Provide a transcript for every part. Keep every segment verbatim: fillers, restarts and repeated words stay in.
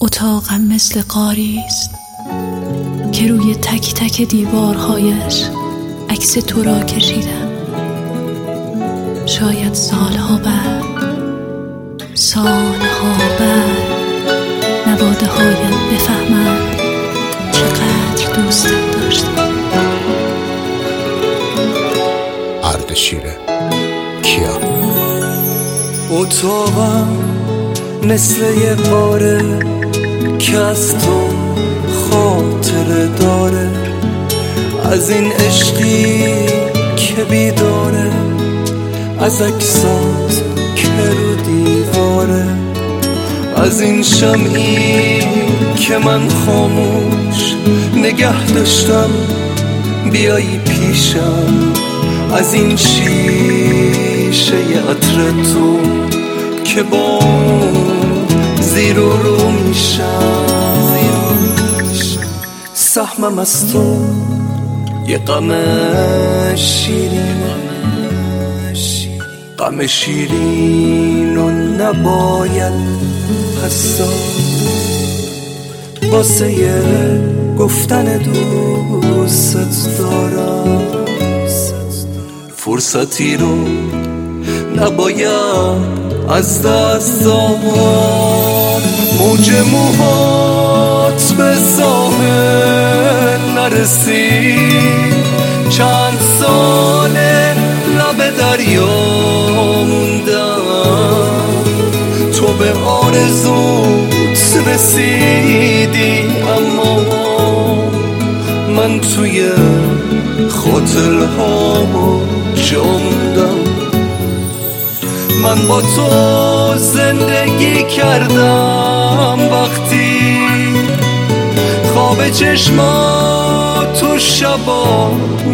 اتاقم مثل غاری است که روی تک تک دیوارهایش عکس تو را کشیدم. شاید سالها بعد سالها بعد نواده هایت بفهمند چقدر دوستت داشتم. اردشیره کیا. اتاقم مثل یه قاره که از تو خاطره داره، از این عشقی که بیداره، از عکسات که رو دیواره، از این شمعی که من خاموش نگه داشتم بیایی پیشم، از این شیشه عطر تو که با زیر و رو میشم. سهمم از تو یه غم شیرینه، غم شیرین و نباید پس واسه یه گفتن دوست دارم. فرصتی رو نباید از دست داد، موج موهات به ساحل نرسید، چند ساله لب دریا موندم، تو به آرزوت رسیدی اما من توی خاطرها جا موندم. من با تو زندگی کردم وقتی خواب چشماتو شبا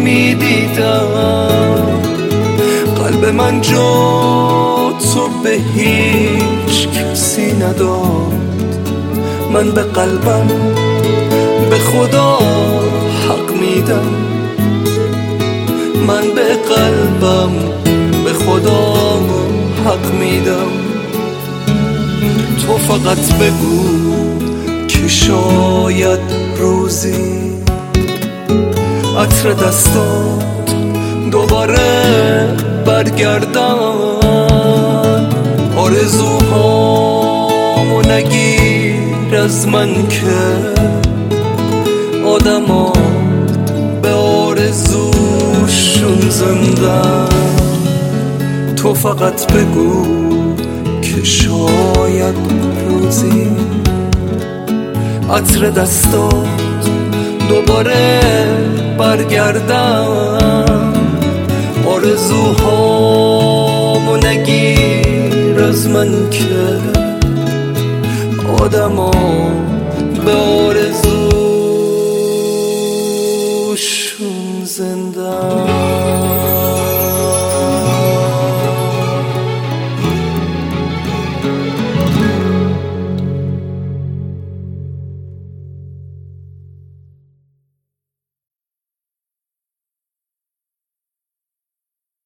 میدیدم، قلب من جا تو به هیچ کسی نداد، من به قلبم به خدا حق میدم، من به قلبم به خدا حق میدم. تو فقط بگو که شاید روزی عطر دستات دوباره برگردن، آرزوهامو نگیر از من که آدم ها به آرزوشون زندن. تو فقط بگو که شاید روزی عطر دستات دوباره برگردن، آرزوهامو نگیر از من که آدم ها به